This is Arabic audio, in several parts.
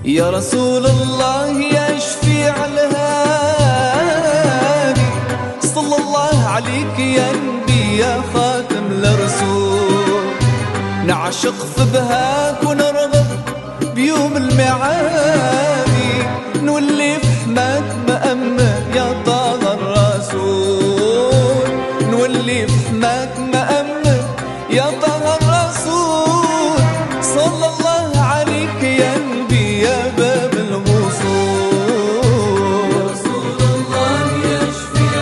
يا رسول الله يا شفيع الهادي، صلى الله عليك يا نبي يا خاتم الرسول. نعشق في بهاك ونرغب بيوم المعادي، نولي في حماك مأمن يا طه الرسول. نولي في حماك مأمن يا طه الرسول، صلى الله عليك يا نبي يا باب الوصول. يا رسول الله يا شفيع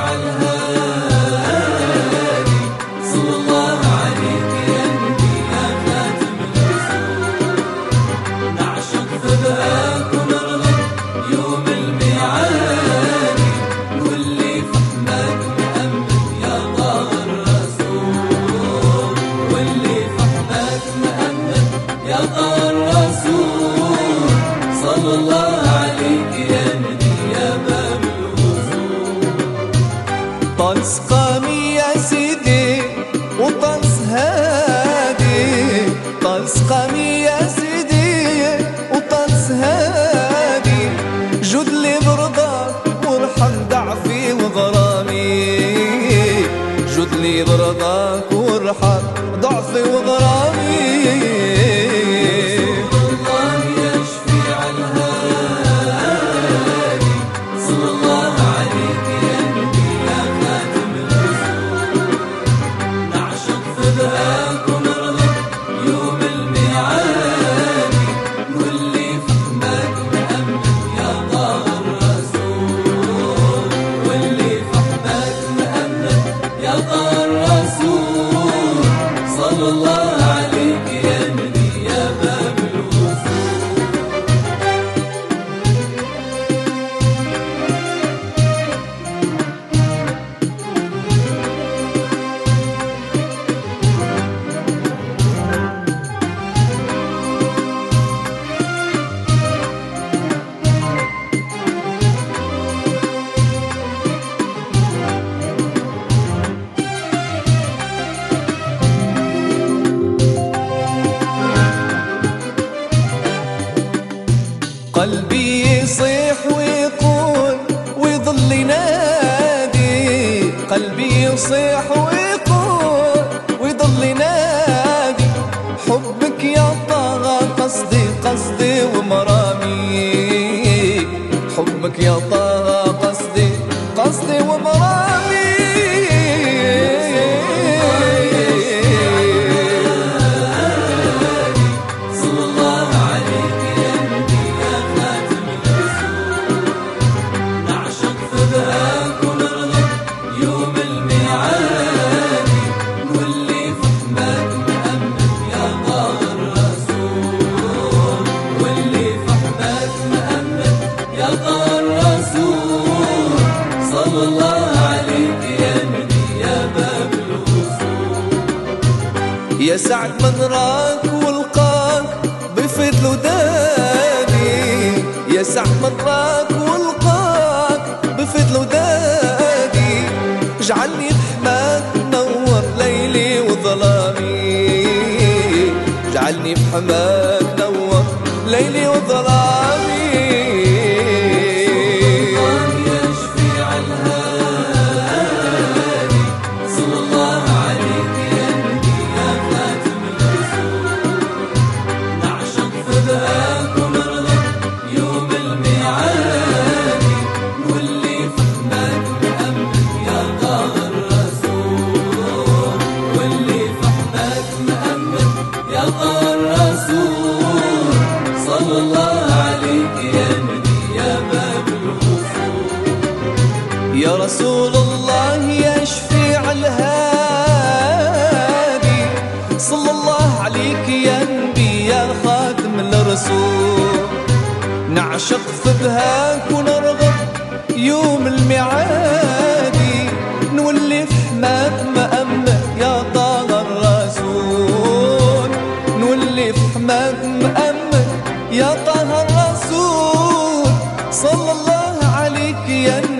الهادي، صلى الله عليك يا نبي يا خاتم الرسول. نعشق في بهاك ونرغب يوم الميعاد، نولي في حماك مأمن يا طه الرسول. واللي في حماك مأمن يا طه الرسول، صلى الله عليك يا نبي يا باب الوصول. طلس قامي يا سيدي وطلس هادي، طلس قامي يا سيدي وطلس هادي، جد لي برضاك وارحم ضعفي وغرامي، جد لي برضاك وارحم ضعفي وغرامي. الله يا شفيع الهادي، صلى الله عليك يا نبي يا خاتم الرسول. نعشق في بهاك ونرغب يوم الميعاد، نولي في حماك مأمن يا طه الرسول. واللي في حماك مأمن يا طه الرسول، صلى الله عليك يا نبي يا باب الوصول. قلبي يصيح ويقول ويظل ينادي، قلبي يصيح ويقول ويظل ينادي، حبك يا طه قصدي قصدي ومرامي، حبك يا طه قصدي قصدي ومرامي. صلى الله عليك يا نبي يا خاتم الرسول. نعشق في بهاك ونرغب يوم الميعاد، نولي في حماك مأمن يا طه الرسول. واللي في حماك مأمن يا طه الرسول، صلى الله عليك يا نبي يا باب الوصول. يا سعد من راك ولقاك بفضل ودادي، يا سعد من راك ولقاك بفضل ودادي، اجعلني بحماك نور ليلي وظلامي، اجعلني بحماك نور ليلي وظلامي. الله يا شفيع الهادي، صلى الله عليك يا نبي يا خاتم الرسول. نعشق في بهاك ونرغب يوم الميعاد، نولي في حماك مأمن يا طه الرسول. واللي في حماك مأمن يا طه الرسول، صلى الله عليك يا نبي يا باب الوصول. يا رسول الله يا شفيع الهادي، صلى الله عليك يا نبي يا خاتم الرسول. نعشق في بهاك ونرغب يوم الميعادي، نولي في حماك مأمن يا طه الرسول. نولي في حماك مأمن يا طه الرسول، صلى الله عليك يا